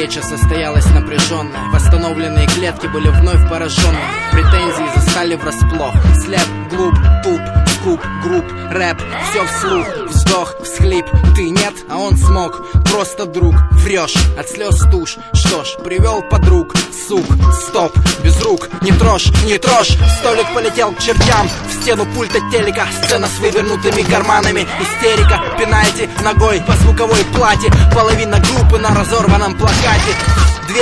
Встреча состоялась напряженная, восстановленные клетки были вновь поражены. Претензии застали врасплох. Слеп, глуп, туп, скуп, групп, рэп, все вслух. Вздох, всхлип, ты нет, а он смог. Просто друг, врешь, от слез тушь. Что ж, привел подруг, сук, стоп, без рук, не трожь, не трожь. Столик полетел к чертям, в стену пульта телека. Сцена с вывернутыми карманами, истерика. Пинайте ногой по звуковой плате, половина группы на разорванном плакате.